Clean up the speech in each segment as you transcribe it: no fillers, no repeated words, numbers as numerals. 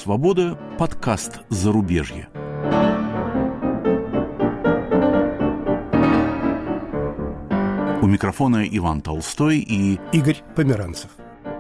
свобода» – подкаст «Зарубежье». У микрофона Иван Толстой и Игорь Померанцев.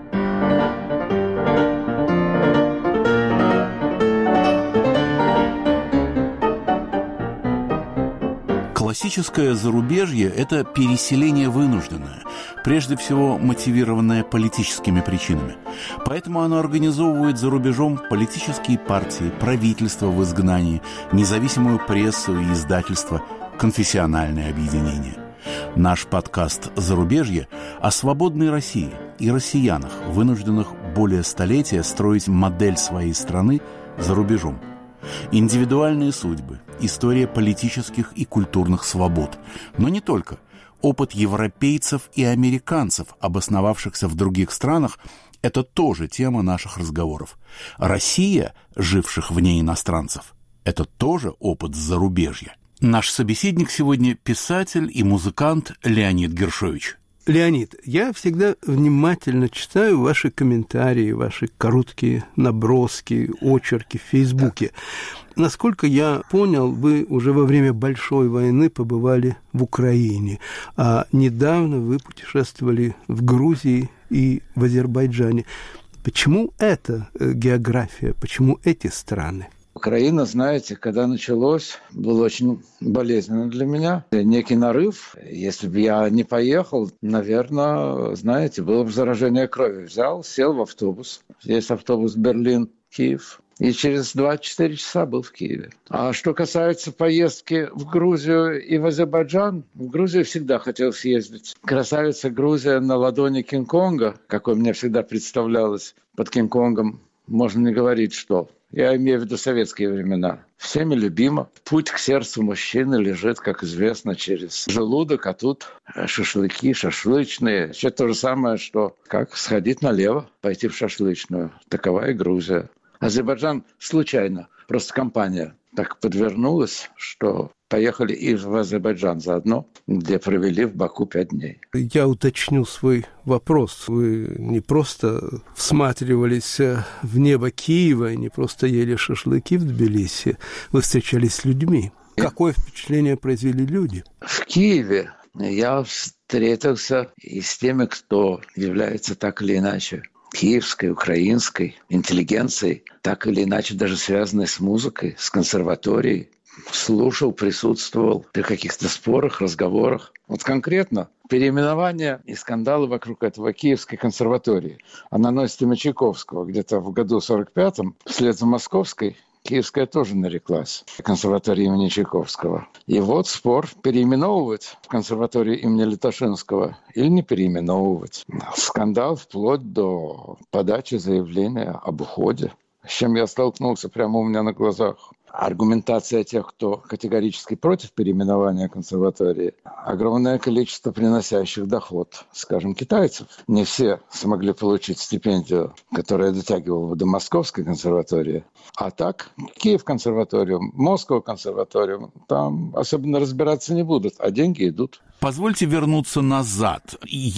Классическое зарубежье – это переселение вынужденное, прежде всего мотивированное политическими причинами. Поэтому оно организовывает за рубежом политические партии, правительства в изгнании, независимую прессу и издательство, конфессиональные объединения. Наш подкаст «Зарубежье» о свободной России и россиянах, вынужденных более столетия строить модель своей страны за рубежом. Индивидуальные судьбы, история политических и культурных свобод. Но не только. Опыт европейцев и американцев, обосновавшихся в других странах, это тоже тема наших разговоров. Россия, живших вне иностранцев, это тоже опыт зарубежья. Наш собеседник сегодня писатель и музыкант Леонид Гершович. Леонид, я всегда внимательно читаю ваши комментарии, ваши короткие наброски, очерки в Фейсбуке. Насколько я понял, вы уже во время Большой войны побывали в Украине, а недавно вы путешествовали в Грузии и в Азербайджане. Почему эта география, почему эти страны? Украина, знаете, когда началось, было очень болезненно для меня. Некий нарыв. Если бы я не поехал, наверное, знаете, было бы заражение крови. Взял, сел в автобус. Есть автобус Берлин-Киев. И через 24 часа был в Киеве. А что касается поездки в Грузию и в Азербайджан, в Грузию всегда хотел съездить. Красавица Грузия на ладони Кинг-Конга, какой мне всегда представлялось под Кинг-Конгом, можно не говорить, что... Я имею в виду советские времена. Всеми любима. Путь к сердцу мужчины лежит, как известно, через желудок, а тут шашлыки, шашлычные. Все то же самое, что как сходить налево, пойти в шашлычную. Такова и Грузия. Азербайджан случайно, просто компания так подвернулась, что поехали и в Азербайджан заодно, где провели в Баку 5 дней. Я уточню свой вопрос. Вы не просто всматривались в небо Киева, не просто ели шашлыки в Тбилиси, вы встречались с людьми. Какое впечатление произвели люди? В Киеве я встретился и с теми, кто является так или иначе киевской, украинской интеллигенцией, так или иначе даже связанной с музыкой, с консерваторией. Слушал, присутствовал при каких-то спорах, разговорах. Вот конкретно переименование и скандалы вокруг этого Киевской консерватории. Она носит имя Чайковского. Где-то в году 45-м, вслед за Московской, Киевская тоже нареклась консерватории имени Чайковского. И вот спор, переименовывать в консерваторию имени Литошинского или не переименовывать. Скандал вплоть до подачи заявления об уходе, с чем я столкнулся прямо у меня на глазах. Аргументация тех, кто категорически против переименования консерватории, огромное количество приносящих доход, скажем, китайцев. Не все смогли получить стипендию, которая дотягивала бы до Московской консерватории. А так, Киев консерваторию, Москва консерваторию, там особенно разбираться не будут, а деньги идут. Позвольте вернуться назад,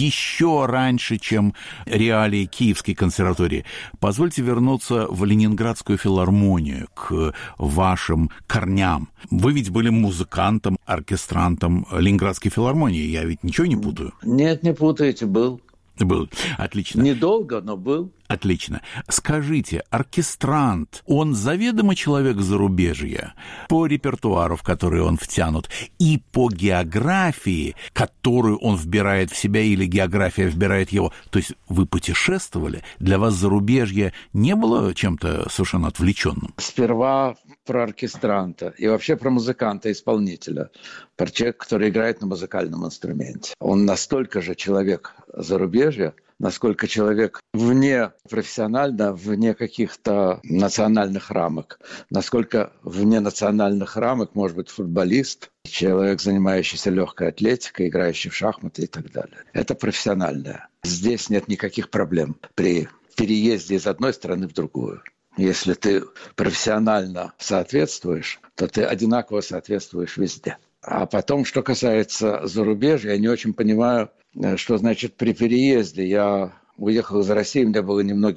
еще раньше, чем реалии Киевской консерватории. Позвольте вернуться в Ленинградскую филармонию, к вашим корням. Вы ведь были музыкантом, оркестрантом Ленинградской филармонии, я ведь ничего не путаю? Нет, не путаете, был. Был, отлично. Недолго, но был. Отлично. Скажите, оркестрант, он заведомо человек зарубежья по репертуару, в который он втянут, и по географии, которую он вбирает в себя, или география вбирает его? То есть вы путешествовали, для вас зарубежье не было чем-то совершенно отвлеченным? Сперва про оркестранта и вообще про музыканта-исполнителя, про человека, который играет на музыкальном инструменте. Он настолько же человек зарубежья, насколько человек вне профессионально, вне каких-то национальных рамок, насколько вне национальных рамок может быть футболист, человек, занимающийся легкой атлетикой, играющий в шахматы и так далее. Это профессиональное. Здесь нет никаких проблем при переезде из одной страны в другую. Если ты профессионально соответствуешь, то ты одинаково соответствуешь везде. А потом, что касается зарубежья, я не очень понимаю, что значит при переезде. Я уехал из России, мне было немногим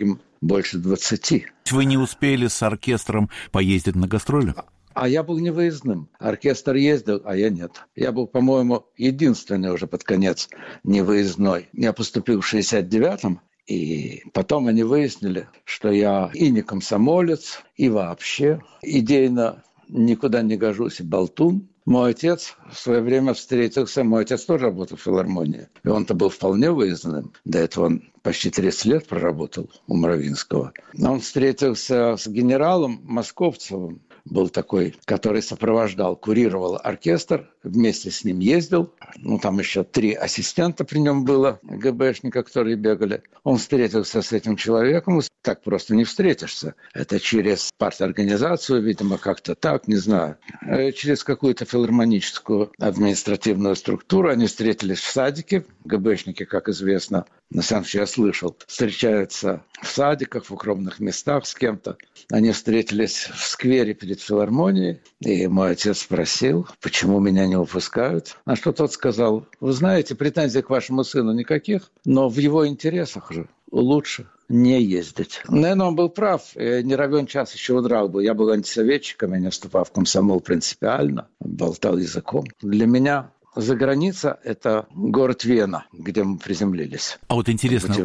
больше 20. Вы не успели с оркестром поездить на гастроли? А я был невыездным. Оркестр ездил, а я нет. Я был, по-моему, единственный уже под конец невыездной. Я поступил в 69-м, и потом они выяснили, что я и не комсомолец, и вообще идейно никуда не гожусь, и болтун. Мой отец в свое время встретился, мой отец тоже работал в филармонии, и он-то был вполне выездным. До этого он почти 30 лет проработал у Мравинского. Но он встретился с генералом Московцевым, был такой, который сопровождал, курировал оркестр, вместе с ним ездил. Там еще 3 ассистента при нем было, ГБшника, которые бегали. Он встретился с этим человеком, так просто не встретишься. Это через парторганизацию, видимо, как-то так, не знаю. Через какую-то филармоническую административную структуру. Они встретились в садике. ГБшники, как известно, на самом деле я слышал, встречаются в садиках, в укромных местах с кем-то. Они встретились в сквере перед филармонией, и мой отец спросил, почему меня не выпускают. На что тот сказал: вы знаете, претензий к вашему сыну никаких, но в его интересах же лучше не ездить. Наверное, он был прав. Не равен час еще удрал бы. Я был антисоветчиком, я не вступал в комсомол принципиально, болтал языком. Для меня за граница – это город Вена, где мы приземлились. А вот интересно,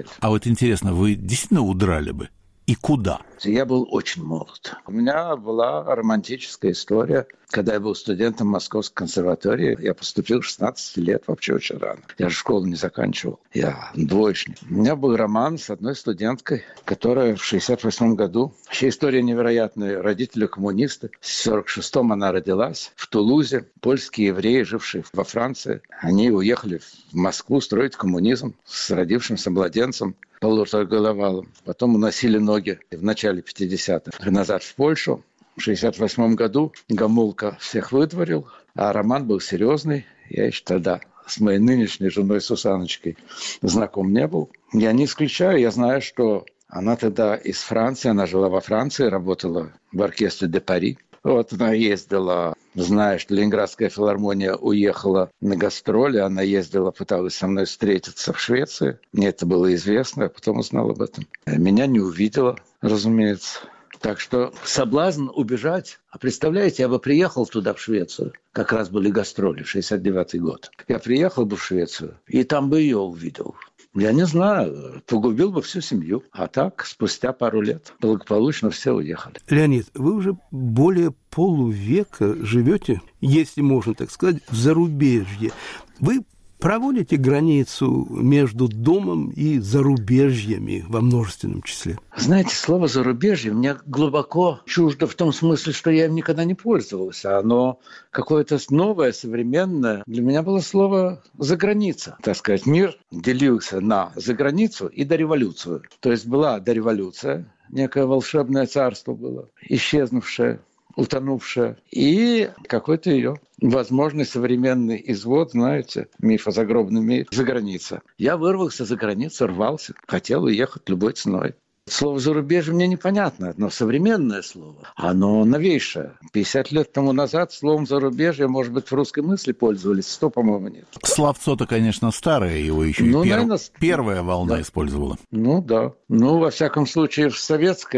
вы действительно удрали бы? И куда? Я был очень молод. У меня была романтическая история. Когда я был студентом Московской консерватории, я поступил в 16 лет, вообще очень рано. Я же школу не заканчивал, я двоечник. У меня был роман с одной студенткой, которая в 68 году, вообще история невероятная, родители коммунисты. В 46-м она родилась в Тулузе. Польские евреи, жившие во Франции, они уехали в Москву строить коммунизм с родившимся младенцем полуторагодовалым. Потом уносили ноги в начале 50-х назад в Польшу. В 1968 году Гомулка всех выдворил, а роман был серьезный. Я еще тогда с моей нынешней женой Сусаночкой знаком не был. Я не исключаю, я знаю, что она тогда из Франции, она жила во Франции, работала в оркестре де Пари. Вот она ездила, зная, что Ленинградская филармония уехала на гастроли, она ездила, пыталась со мной встретиться в Швеции. Мне это было известно, я потом узнал об этом. Меня не увидела, разумеется. Так что соблазн убежать. А представляете, я бы приехал туда, в Швецию. Как раз были гастроли, 69-й год. Я приехал бы в Швецию, и там бы ее увидел. Я не знаю, погубил бы всю семью. А так, спустя пару лет, благополучно все уехали. Леонид, вы уже более полувека живете, если можно так сказать, в зарубежье. Вы проводите границу между домом и зарубежьями во множественном числе? Знаете, слово «зарубежье» мне глубоко чуждо в том смысле, что я им никогда не пользовался. Оно какое-то новое, современное. Для меня было слово «заграница». Так сказать, мир делился на заграницу и дореволюцию. То есть была дореволюция, некое волшебное царство было, исчезнувшее, утонувшая, и какой-то ее возможный современный извод, знаете, миф о загробном мире, за границу. Я вырвался за границу, рвался, хотел уехать любой ценой. Слово «зарубежье» мне непонятно, но современное слово, оно новейшее. 50 лет тому назад словом «зарубежье», может быть, в русской мысли пользовались, 100, по-моему, нет. Словцо-то, конечно, старое, его еще наверное, первая волна использовала. Да. Во всяком случае, в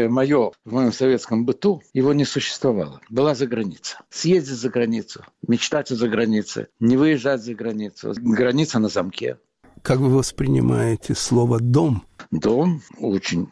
моем советском быту его не существовало. Была заграница. Съездить за границу, мечтать о загранице, не выезжать за границу. Граница на замке. Как вы воспринимаете слово «дом»? Дом очень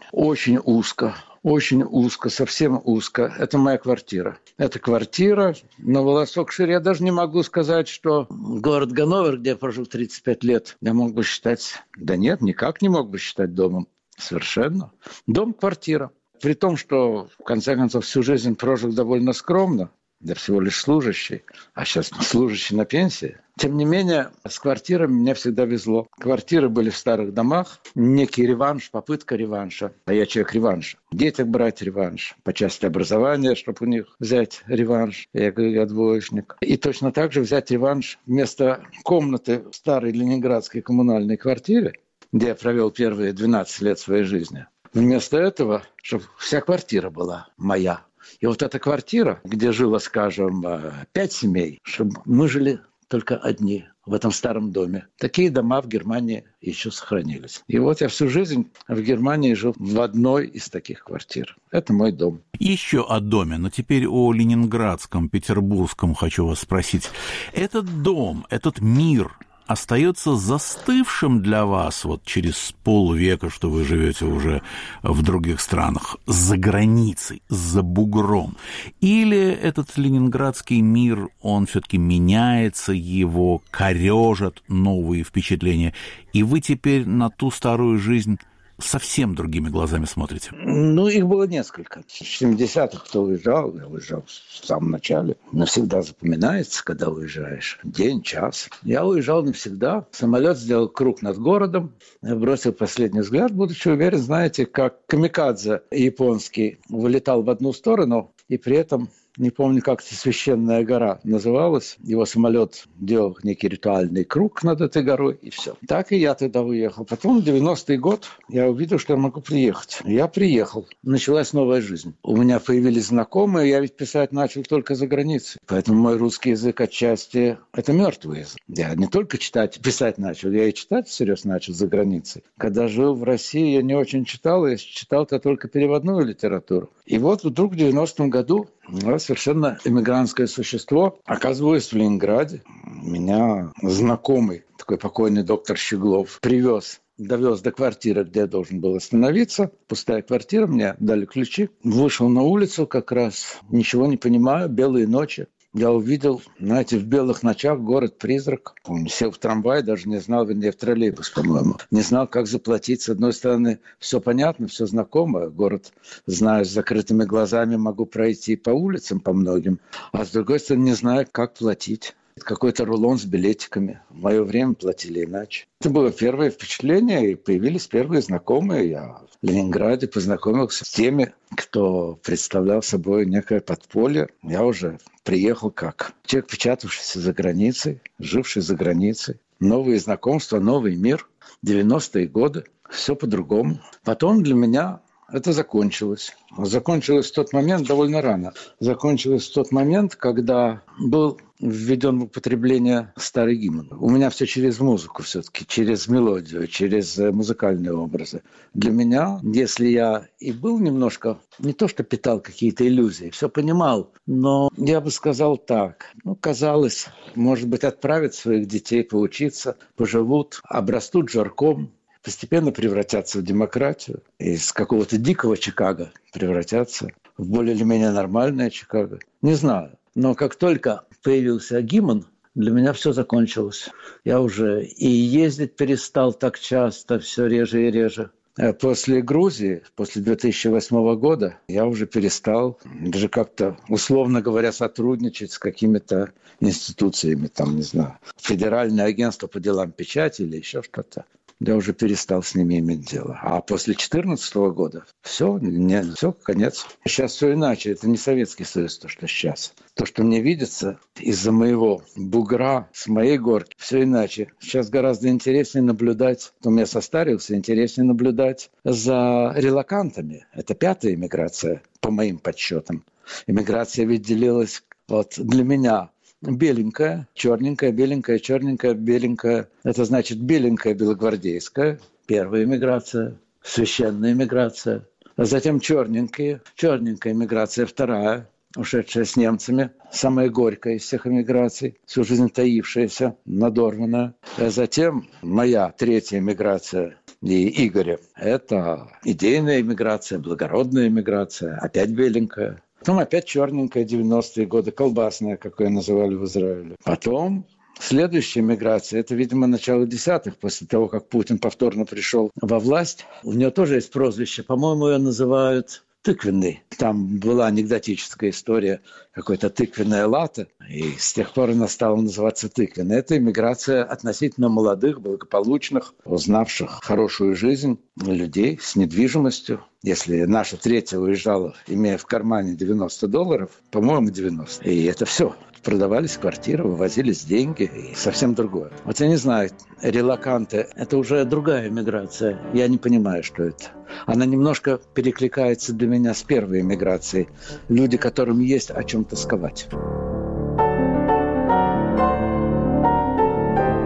узко, совсем узко. Это моя квартира. Это квартира на волосок шире. Я даже не могу сказать, что город Ганновер, где я прожил 35 лет, я мог бы считать... Да нет, никак не мог бы считать домом. Совершенно. Дом – квартира. При том, что, в конце концов, всю жизнь прожил довольно скромно. Я всего лишь служащий, а сейчас служащий на пенсии. Тем не менее, с квартирами мне всегда везло. Квартиры были в старых домах, некий реванш, попытка реванша. А я человек реванша. Детям брать реванш, по части образования, чтобы у них взять реванш. Я говорю, я двоечник. И точно так же взять реванш вместо комнаты в старой ленинградской коммунальной квартире, где я провел первые 12 лет своей жизни. Вместо этого, чтобы вся квартира была моя. И вот эта квартира, где жило, скажем, 5 семей, чтобы мы жили только одни. в этом старом доме. Такие дома в Германии еще сохранились. И вот я всю жизнь в Германии жил в одной из таких квартир. Это мой дом. Еще о доме, но теперь о ленинградском, петербургском хочу вас спросить. Этот дом, этот мир остается застывшим для вас вот через полвека, что вы живете уже в других странах, за границей, за бугром? Или этот ленинградский мир, он все-таки меняется, его корежат новые впечатления, и вы теперь на ту старую жизнь совсем другими глазами смотрите? Ну, их было несколько. В 70-х кто уезжал, я уезжал в самом начале. Навсегда запоминается, когда уезжаешь. День, час. Я уезжал навсегда. Самолет сделал круг над городом. Я бросил последний взгляд, будучи уверен, знаете, как камикадзе японский вылетал в одну сторону, и при этом... Не помню, как эта священная гора называлась. Его самолет делал некий ритуальный круг над этой горой, и все. Так и я тогда уехал. Потом, в 90-й год, я увидел, что я могу приехать. Я приехал. Началась новая жизнь. У меня появились знакомые, я ведь писать начал только за границей. Поэтому мой русский язык отчасти – это мертвый язык. Я не только читать, писать начал, я и читать всерьез начал за границей. Когда жил в России, я не очень читал, я читал-то только переводную литературу. И вот вдруг в 90-м году совершенно эмигрантское существо оказываюсь в Ленинграде. Меня знакомый, такой покойный доктор Щеглов, довез до квартиры, где я должен был остановиться. Пустая квартира, мне дали ключи. Вышел на улицу, как раз ничего не понимаю, белые ночи. Я увидел, знаете, в белых ночах город-призрак. Сел в трамвай, даже не знал, вернее, в троллейбус, по-моему. Не знал, как заплатить. С одной стороны, все понятно, все знакомо. Город знаю, с закрытыми глазами могу пройти по улицам, по многим. А с другой стороны, не знаю, как платить. Какой-то рулон с билетиками. В мое время платили иначе. Это было первое впечатление, и появились первые знакомые. Я в Ленинграде познакомился с теми, кто представлял собой некое подполье. Я уже приехал как человек, печатавшийся за границей, живший за границей. Новые знакомства, новый мир. 90-е годы. Все по-другому. Потом для меня это закончилось. Закончилось в тот момент довольно рано. Закончилось в тот момент, когда был введен в употребление старый гимн. У меня все через музыку все-таки, через мелодию, через музыкальные образы. Для меня, если я и был немножко, не то что питал какие-то иллюзии, все понимал, но я бы сказал так. Казалось, может быть, отправят своих детей поучиться, поживут, обрастут жарком, постепенно превратятся в демократию. Из какого-то дикого Чикаго превратятся в более или менее нормальное Чикаго. Не знаю. Но как только появился гимн, для меня все закончилось. Я уже и ездить перестал так часто, все реже и реже. После Грузии, после 2008 года, я уже перестал даже как-то, условно говоря, сотрудничать с какими-то институциями, там, не знаю, Федеральное агентство по делам печати или еще что-то. Я уже перестал с ними иметь дело. А после 2014 года все, конец. Сейчас все иначе. Это не Советский Союз, то, что сейчас. То, что мне видится из-за моего бугра, с моей горки, все иначе. Сейчас гораздо интереснее наблюдать, я состарился, интереснее наблюдать за релокантами. Это 5-я эмиграция, по моим подсчетам. Эмиграция ведь делилась для меня. Беленькая, черненькая, беленькая, черненькая, беленькая. Это значит беленькая белогвардейская, первая эмиграция, священная эмиграция. А затем черненькая эмиграция, вторая, ушедшая с немцами, самая горькая из всех эмиграций, всю жизнь таившаяся, надорванная. А затем моя 3-я эмиграция и Игоря. Это идейная эмиграция, благородная эмиграция, опять беленькая. Потом опять черненькая, 90-е годы, колбасная, как ее называли в Израиле. Потом следующая миграция, это, видимо, начало 10-х, после того, как Путин повторно пришел во власть. У него тоже есть прозвище, по-моему, ее называют тыквенный. Там была анекдотическая история, какой-то тыквенная лата, и с тех пор она стала называться тыквенной. Это иммиграция относительно молодых, благополучных, узнавших хорошую жизнь людей с недвижимостью. Если наша 3-я уезжала, имея в кармане $90, по-моему, 90. И это все. Продавались квартиры, вывозились деньги и совсем другое. Вот я не знаю, релоканты – это уже другая миграция. Я не понимаю, что это. Она немножко перекликается для меня с первой миграцией. Люди, которым есть о чем тосковать.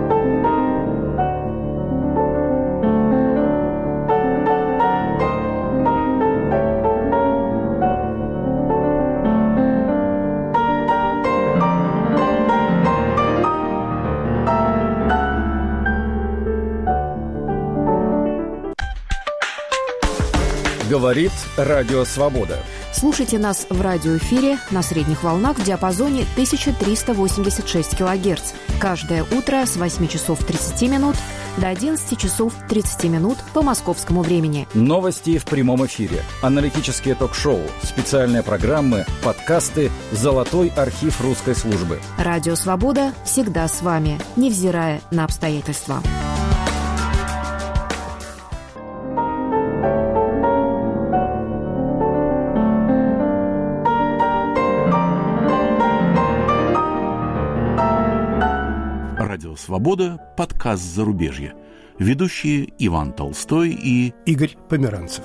Говорит Радио Свобода. Слушайте нас в радиоэфире на средних волнах в диапазоне 1386 кГц. Каждое утро с 8 часов 30 минут до 11 часов 30 минут по московскому времени. Новости в прямом эфире, аналитические ток-шоу, специальные программы, подкасты, золотой архив русской службы. Радио «Свобода» всегда с вами, невзирая на обстоятельства. Радио «Свобода», подкаст «Зарубежье». Ведущие Иван Толстой и Игорь Померанцев.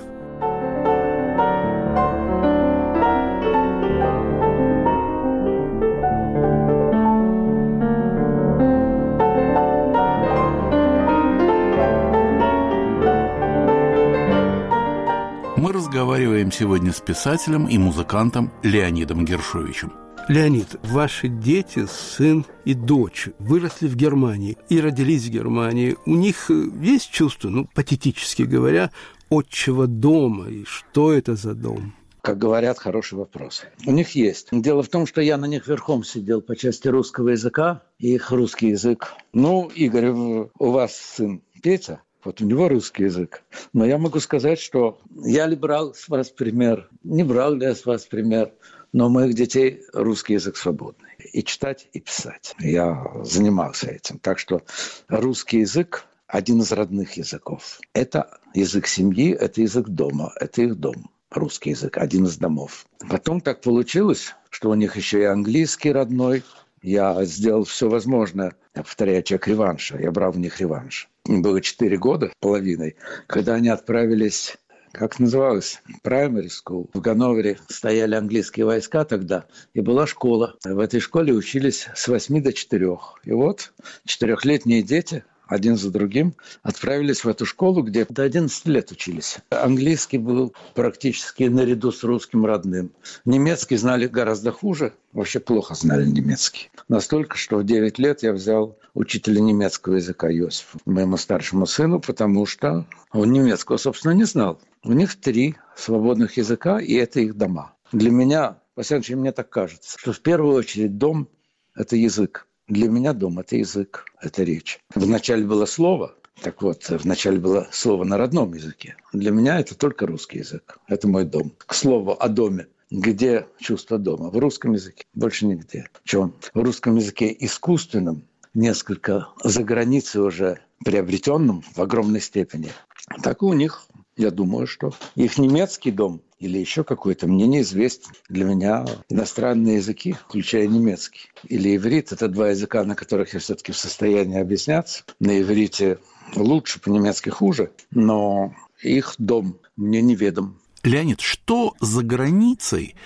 Мы разговариваем сегодня с писателем и музыкантом Леонидом Гершовичем. Леонид, ваши дети, сын и дочь, выросли в Германии и родились в Германии. У них есть чувство, патетически говоря, отчего дома? И что это за дом? Как говорят, хороший вопрос. У них есть. Дело в том, что я на них верхом сидел по части русского языка и их русский язык. Игорь, у вас сын Петя, вот у него русский язык. Но я могу сказать, что я ли брал с вас пример, не брал ли я с вас пример, но у моих детей русский язык свободный. И читать, и писать. Я занимался этим. Так что русский язык – один из родных языков. Это язык семьи, это язык дома, это их дом. Русский язык – один из домов. Потом так получилось, что у них еще и английский родной. Я сделал все возможное, я повторяю, человек реванша. Я брал в них реванш. Им было 4 года, половиной, когда они отправились... Как называлось? Primary School. В Ганновере стояли английские войска тогда, и была школа. В этой школе учились с 8 до 4. И вот 4-летние дети один за другим отправились в эту школу, где до 11 лет учились. Английский был практически наряду с русским родным. Немецкий знали гораздо хуже, вообще плохо знали немецкий. Настолько, что в 9 лет я взял учителя немецкого языка Йосифа, моему старшему сыну, потому что он немецкого, собственно, не знал. У них 3 свободных языка, и это их дома. Для меня, во всяком случае, мне так кажется, что в первую очередь дом – это язык. Для меня дом – это язык, это речь. Вначале было слово, так вот, вначале было слово на родном языке. Для меня это только русский язык, это мой дом. К слову о доме. Где чувство дома? В русском языке, больше нигде. Причем в русском языке искусственном, несколько за границей уже приобретенном в огромной степени. Так и у них, я думаю, что их немецкий дом или еще какой-то, мне неизвестен. Для меня иностранные языки, включая немецкий, или иврит, это 2 языка, на которых я все-таки в состоянии объясняться. На иврите лучше, по-немецки хуже, но их дом мне неведом. Леонид, что за границей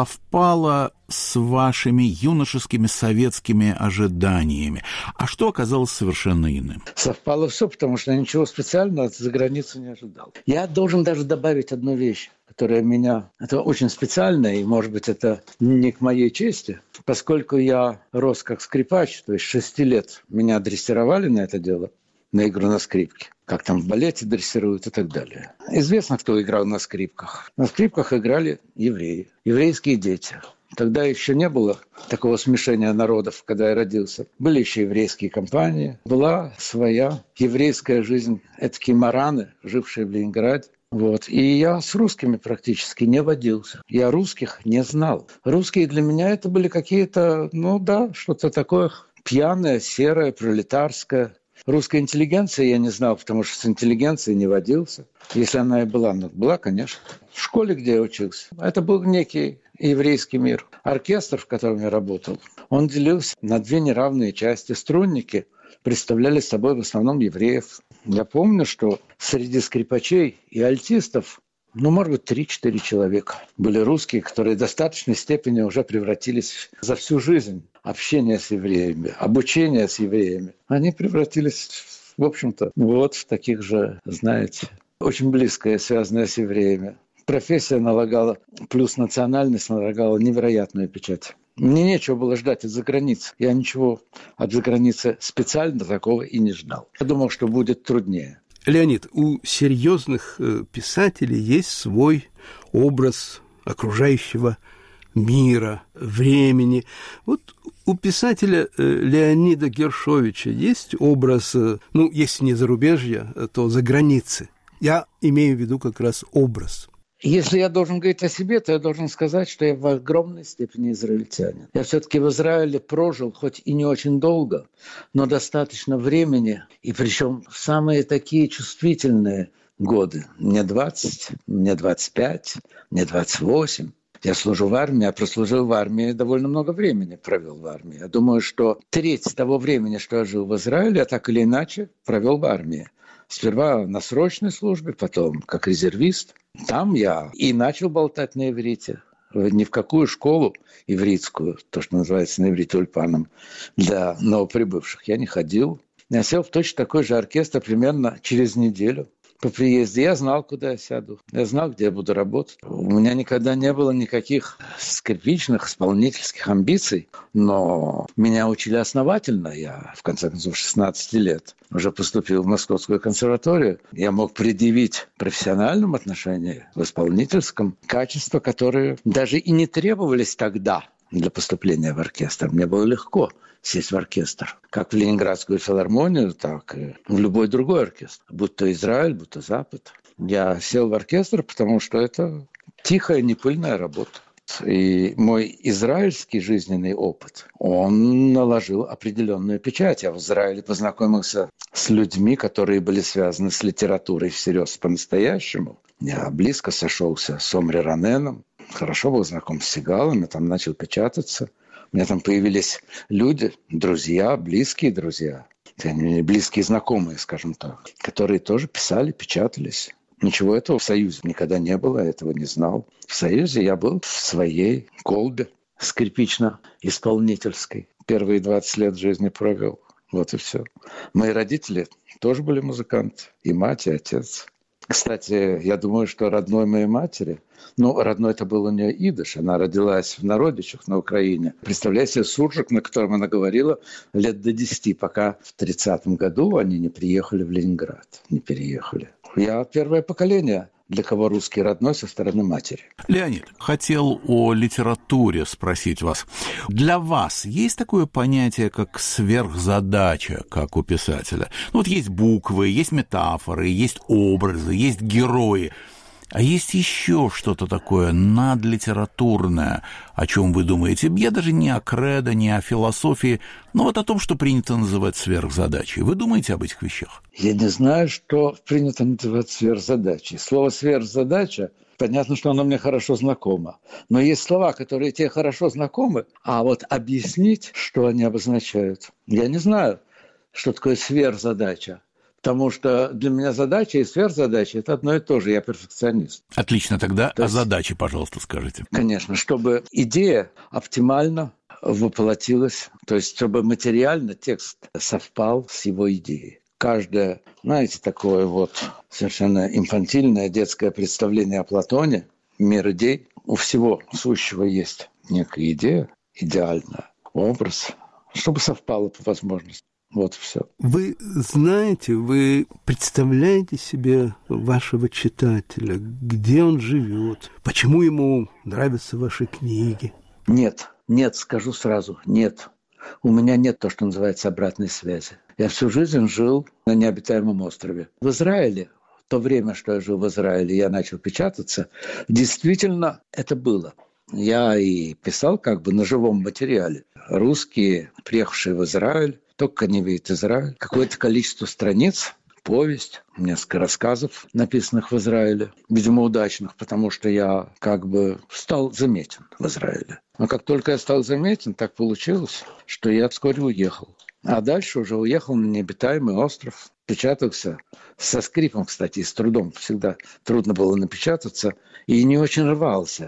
совпало с вашими юношескими советскими ожиданиями, а что оказалось совершенно иным? Совпало все, потому что я ничего специального за границей не ожидал. Я должен даже добавить одну вещь, которая меня... Это очень специально, и, может быть, это не к моей чести, поскольку я рос как скрипач, то есть 6 лет меня дрессировали на это дело, на игру на скрипке, как там в балете дрессируют и так далее. Известно, кто играл на скрипках. На скрипках играли евреи, еврейские дети. Тогда еще не было такого смешения народов, когда я родился. Были еще еврейские компании, была своя еврейская жизнь, этакие мараны, жившие в Ленинграде. Вот. И я с русскими практически не водился. Я русских не знал. Русские для меня это были какие-то, что-то такое пьяное, серое, пролетарское. Русской интеллигенции я не знал, потому что с интеллигенцией не водился. Если она и была, была, конечно. В школе, где я учился, это был некий еврейский мир. Оркестр, в котором я работал, он делился на 2 неравные части. Струнники представляли собой в основном евреев. Я помню, что среди скрипачей и альтистов, может быть, 3-4 человека были русские, которые в достаточной степени уже превратились за всю жизнь общения с евреями, обучения с евреями. Они превратились, в общем-то, в таких же, знаете, очень близкое, связанное с евреями. Профессия налагала, плюс национальность налагала невероятную печать. Мне нечего было ждать из-за границы. Я ничего от заграницы специально такого и не ждал. Я думал, что будет труднее. Леонид, у серьезных писателей есть свой образ окружающего мира, времени. Вот у писателя Леонида Гершовича есть образ, если не зарубежья, то за границы. Я имею в виду как раз образ. Если я должен говорить о себе, то я должен сказать, что я в огромной степени израильтянин. Я все-таки в Израиле прожил, хоть и не очень долго, но достаточно времени, и причем в самые такие чувствительные годы. Мне 20, мне 25, мне 28. Я служу в армии, я прослужил в армии, довольно много времени провел в армии. Я думаю, что треть того времени, что я жил в Израиле, я так или иначе провел в армии. Сперва на срочной службе, потом как резервист. Там я и начал болтать на иврите. Ни в какую школу ивритскую, то, что называется на иврите ульпаном, для новоприбывших я не ходил. Я сел в точно такой же оркестр примерно через неделю. По приезде я знал, куда я сяду. Я знал, где я буду работать. У меня никогда не было никаких скрипичных исполнительских амбиций, но меня учили основательно. Я, в конце концов, 16 лет уже поступил в Московскую консерваторию. Я мог предъявить в профессиональном отношении, в исполнительском, качества, которые даже и не требовались тогда для поступления в оркестр. Мне было легко сесть в оркестр. Как в Ленинградскую филармонию, так и в любой другой оркестр. Будь то Израиль, будь то Запад. Я сел в оркестр, потому что это тихая, непыльная работа. И мой израильский жизненный опыт, он наложил определенную печать. Я в Израиле познакомился с людьми, которые были связаны с литературой всерьез по-настоящему. Я близко сошелся с Омри Раненом, хорошо был знаком с Сигалом, я там начал печататься. У меня там появились люди, друзья, близкие друзья, близкие знакомые, скажем так, которые тоже писали, печатались. Ничего этого в Союзе никогда не было, я этого не знал. В Союзе я был в своей колбе скрипично-исполнительской. Первые 20 лет жизни провел. Вот и все. Мои родители тоже были музыканты, и мать, и отец. Кстати, я думаю, что родной моей матери, родной это был у нее идыш, она родилась в Народичах на Украине. Представляете себе суржик, на котором она говорила лет до 10, пока в 30-м году они не приехали в Ленинград, не переехали. Я первое поколение, для кого русский родной со стороны матери. Леонид, хотел о литературе спросить вас. Для вас есть такое понятие, как сверхзадача, как у писателя? Есть буквы, есть метафоры, есть образы, есть герои. А есть еще что-то такое надлитературное, о чем вы думаете? Я даже не о кредо, не о философии, но о том, что принято называть сверхзадачей. Вы думаете об этих вещах? Я не знаю, что принято называть сверхзадачей. Слово «сверхзадача», понятно, что оно мне хорошо знакомо. Но есть слова, которые тебе хорошо знакомы, а вот объяснить, что они обозначают, я не знаю, что такое сверхзадача. Потому что для меня задача и сверхзадача – это одно и то же. Я перфекционист. Отлично, тогда о задаче, пожалуйста, скажите. Конечно, чтобы идея оптимально воплотилась, то есть чтобы материально текст совпал с его идеей. Каждое, такое совершенно инфантильное детское представление о Платоне, мир идей, у всего сущего есть некая идея, идеальная, образ, чтобы совпало по возможности. Вот все. Вы знаете, вы представляете себе вашего читателя, где он живет, почему ему нравятся ваши книги? Нет, скажу сразу, нет. У меня нет то, что называется обратной связи. Я всю жизнь жил на необитаемом острове. В Израиле, в то время, что я жил в Израиле, я начал печататься, действительно это было. Я и писал на живом материале. Русские, приехавшие в Израиль, только не видят Израиль. Какое-то количество страниц, повесть, несколько рассказов, написанных в Израиле. Видимо, удачных, потому что я стал заметен в Израиле. Но как только я стал заметен, так получилось, что я вскоре уехал. А дальше уже уехал на необитаемый остров. Печатался со скрипом, кстати, и с трудом. Всегда трудно было напечататься. И не очень рвался.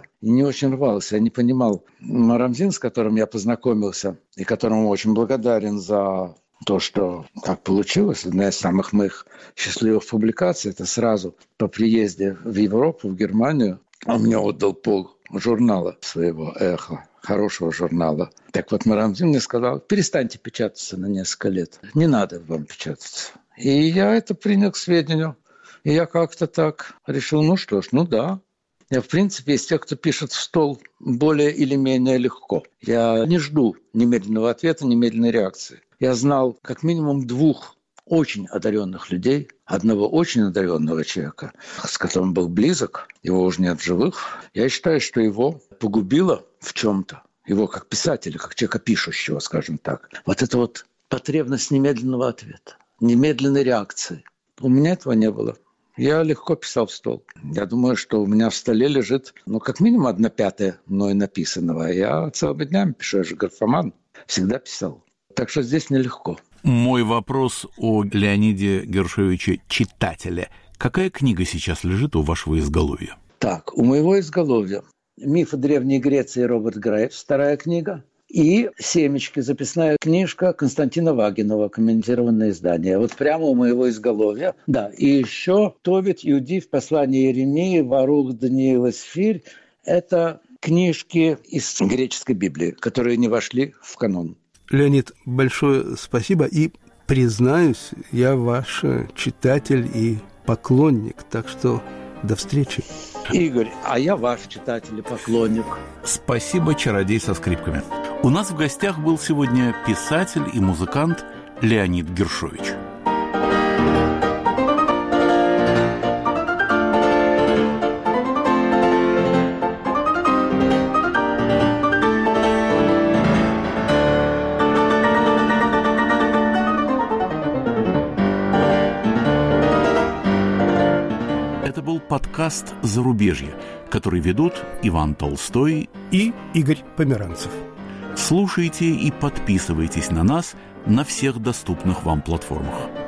Я не понимал. Марамзин, с которым я познакомился, и которому очень благодарен за то, что так получилось, одна из самых моих счастливых публикаций, это сразу по приезде в Европу, в Германию, он мне отдал полжурнала своего «Эхо», хорошего журнала. Так вот, Марамзин мне сказал: перестаньте печататься на несколько лет. Не надо вам печататься. И я это принял к сведению. И я как-то так решил, да. Я, в принципе, из тех, кто пишет в стол более или менее легко. Я не жду немедленного ответа, немедленной реакции. Я знал как минимум 2 очень одаренных людей, одного очень одаренного человека, с которым был близок, его уже нет в живых. Я считаю, что его погубило в чем-то, его как писателя, как человека пишущего, скажем так, вот эта вот потребность немедленного ответа, немедленной реакции. У меня этого не было. Я легко писал в стол. Я думаю, что у меня в столе лежит, как минимум 1/5 мной написанного. Я целыми днями пишу, я же графоман. Всегда писал. Так что здесь нелегко. Мой вопрос о Леониде Гершовиче читателе. Какая книга сейчас лежит у вашего изголовья? Так, у моего изголовья «Мифы Древней Греции» Роберт Грейвс, 2 книга. И «Семечки», записная книжка Константина Вагинова, комментированное издание. Вот прямо у моего изголовья. Да, и еще «Товит Иуди в послании Иеремии», «Барух Даниил Эсфирь». Это книжки из греческой Библии, которые не вошли в канон. Леонид, большое спасибо. И, признаюсь, я ваш читатель и поклонник, так что до встречи. Игорь, а я ваш читатель и поклонник. Спасибо, чародей со скрипками. У нас в гостях был сегодня писатель и музыкант Леонид Гершович. Это был подкаст «Зарубежье», который ведут Иван Толстой и Игорь Померанцев. Слушайте и подписывайтесь на нас на всех доступных вам платформах.